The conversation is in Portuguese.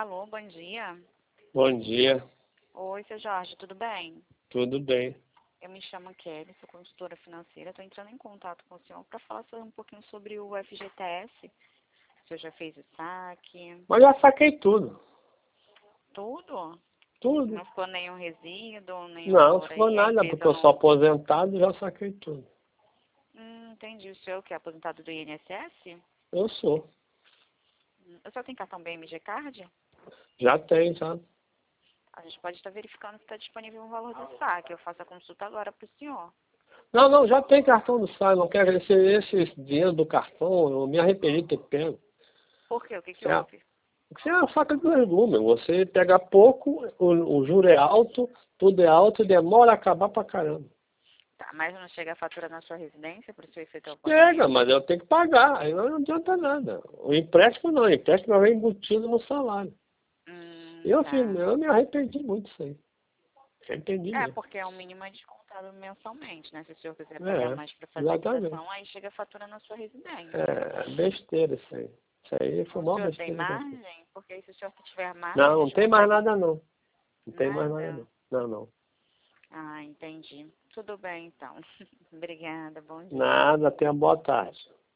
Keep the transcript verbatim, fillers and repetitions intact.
Alô, bom dia. Bom dia, Oi, seu Jorge, tudo bem? tudo bem? Eu me chamo Kelly, sou consultora financeira. Estou entrando em contato com o senhor para falar sobre- um pouquinho sobre o F G T S. O senhor já fez o saque? Mas já saquei tudo, Tudo? tudo. Não ficou nenhum resíduo, nenhum Não, valor não aí? foi A nada, porque empresa eu sou não... aposentado e já saquei tudo. Hum, entendi. O senhor que é aposentado do I N S S? Eu sou, Hum, O senhor tem cartão B M G Card? já tenho, já. A gente pode estar verificando se está disponível o valor do saque. Eu faço a consulta agora para o senhor. Não, não, já tem cartão do S A I, não quero esse, esse dinheiro do cartão, eu me arrependi de ter pego. Por quê? O que que Isso é, houve? isso é uma faca de dois gumes, você pega pouco, o, o juro é alto, tudo é alto e demora a acabar pra caramba. Tá, mas não chega a fatura na sua residência para o senhor efetuar o Pega, pagamento? mas eu tenho que pagar, aí não adianta nada. O empréstimo não, o empréstimo vem embutido no salário. Hum, Eu, tá. assim, eu me arrependi muito disso aí. Arrependi É, mesmo. porque é o mínimo é descontado mensalmente, né? Se o senhor quiser pagar É, mais para fazer a exatamente. quitação, aí chega a fatura na sua residência. É, besteira isso aí. Isso aí foi O uma senhor tem besteira que eu fiz. margem? Porque aí se o senhor tiver margem, Não, a não gente tem mais consegue... nada não. Não tem mais nada Nada? não. Não, não. Ah, entendi. Tudo bem, então. Obrigada, bom dia. Nada, tenha boa tarde.